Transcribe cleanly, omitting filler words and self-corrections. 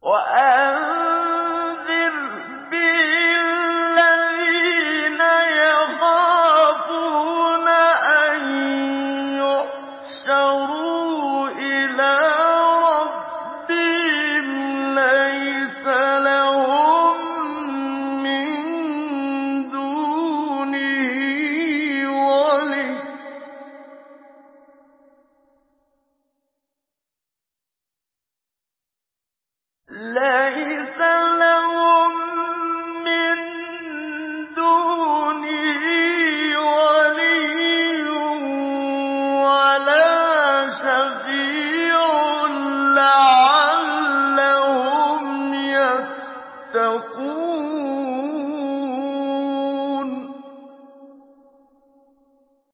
وَأَنذِرْ بِهِ الَّذِينَ يَخَافُونَ أَن يُحْشَرُوا إِلَىٰ رَبِّهِمْ لَيْسَ لَهُم مِّن دُونِهِ وَلِيٌّ